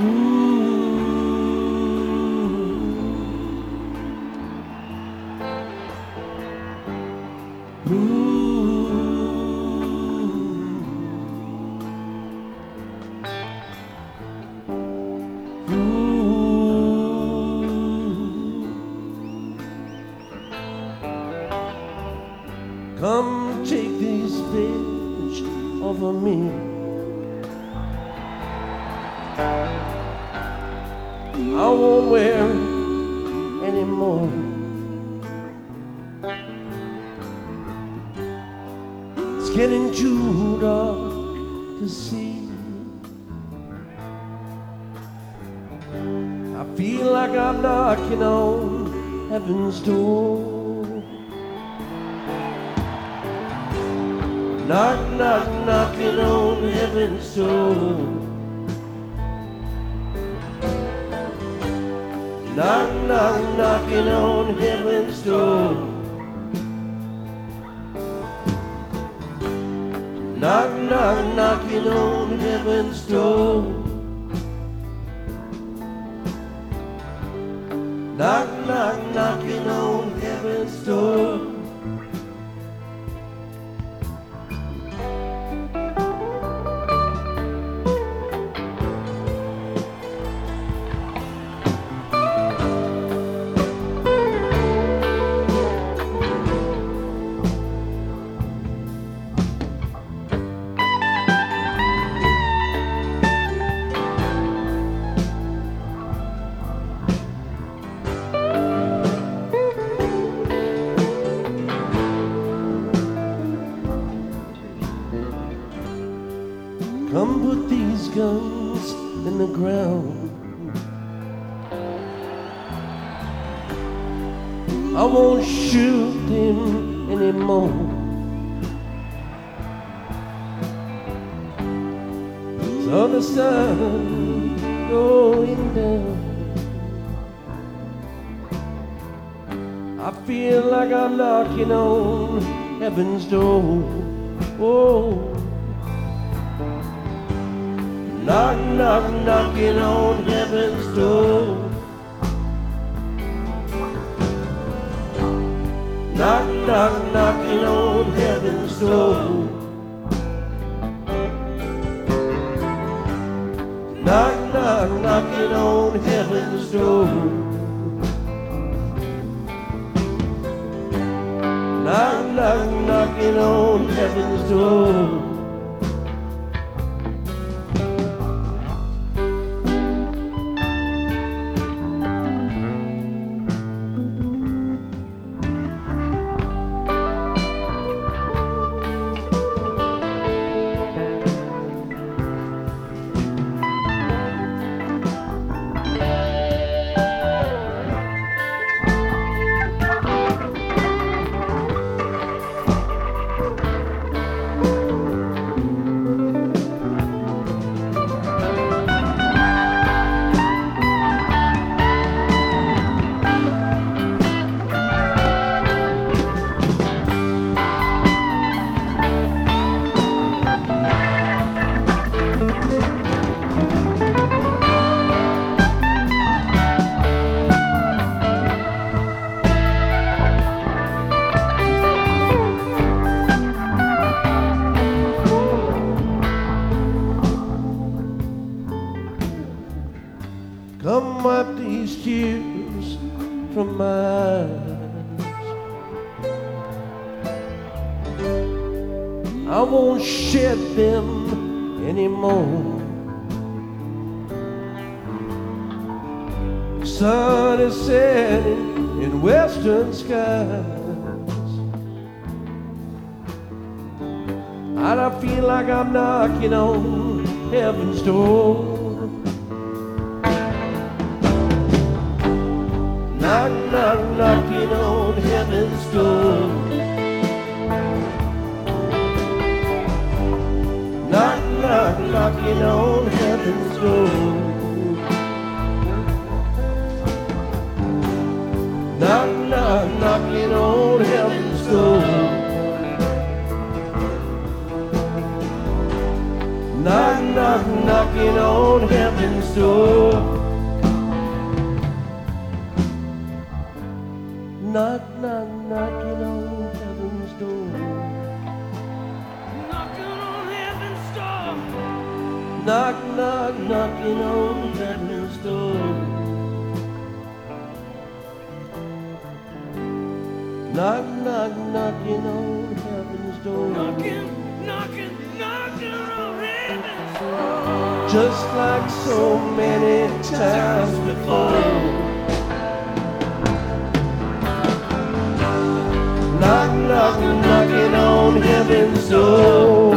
Come take these fish off of me. I won't wear it anymore. It's getting too dark to see. I feel like I'm knocking on heaven's door. Knock, knock, knocking on heaven's door. Knock, knock, knocking on heaven's door. Knock, knock, knocking on heaven's door. Knock, knock, knocking on heaven's door. Come put these guns in the ground. I won't shoot them anymore. So the sun going down. I feel like I'm knocking on heaven's door. Oh. Knock, knock, knocking on heaven's door. Knock, knock, knocking on heaven's door. Knock, knock, knocking on heaven's door. Knock, knock, knocking on heaven's door. Come wipe these tears from my eyes. I won't shed them anymore. The sun is setting in western skies, and I feel like I'm knocking on heaven's door. Knock, knock, knocking on heaven's door. Knock, knock, knocking on heaven's door. Knock, knock, knocking on heaven's door. Knock, knock, knocking on heaven's door. Knock, knock, knocking on heaven's door. Knocking on heaven's door. Knock, knock, knocking on heaven's door. Knock, knock, knocking on heaven's door. Knocking, knocking, knocking on heaven's door. Just like so many times before. Knock, knock, knocking on heaven's door.